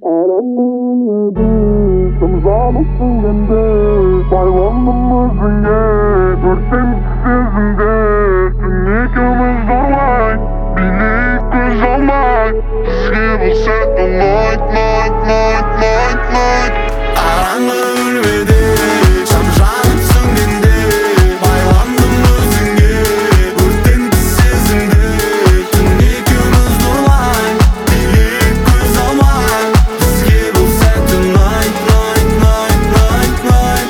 Zamzamı singende Baylandım özünge Örtemiz sezinde Tünekimiz zorlay Bilik göz olmay Bizge bulsa da night night night night night Aranlı ölmedi Zamzamı singende Baylandım özünge Örtemiz sezinde Tünekimiz zorlay Bilik göz olmay Bizge bulsa da night night night night night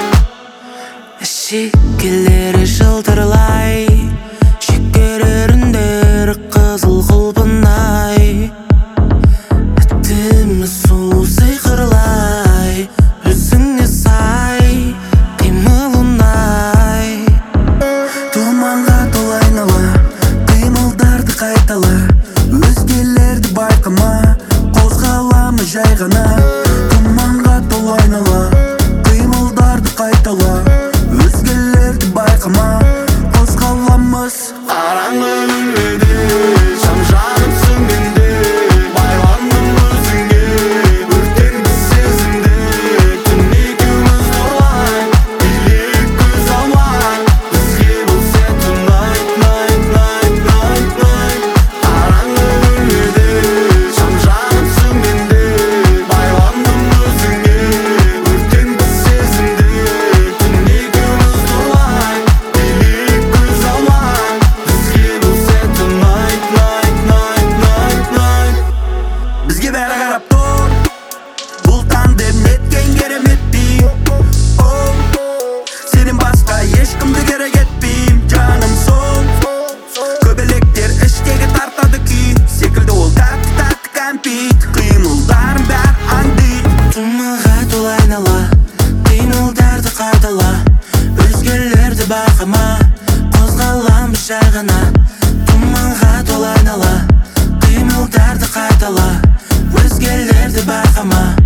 Şekilleri жылтырлай Шекереріндер қызыл құлпынай Әдемі сұлу сиқырлай Өзіңе сай қимылынай Тұманға толы айнала Қимылдарды қайтала Өзгелерді байқама Қозғаламы жай ғана Тұманға толы айнала Қимылдарды қайтала Өзгелерді байқама Қозғаламыз Аранға өлмеді Жан-жаным сөнгенде Байландым өзіңе Өртенді сезімде Түн екеуміз нұрлай Билік көз алмай Бізге болса tonight night night night night Аранға өлмеді Жан-жаным сөнгенде Байландым өзіңе Өртенді сезімде Түн екеуміз нұрлай Билік көз алмай Бізге болса tonight night night night night Бізге бәрі қарап тұр Бұл тандем неткен керемет бейім Сенен басқа ешкімді керек етпейм Жаным сол Көбелектер іштегі тартады күй Секілді ол тәтті кәмпит Қимылдарым бәр аңдит Тұмаға толы айнала Қимылдарды қайтала Өзгелерді байқама Қозғаламыз жай ғана Тұманға толы айнала Қимылдарды қайтала Өзгелерді байқама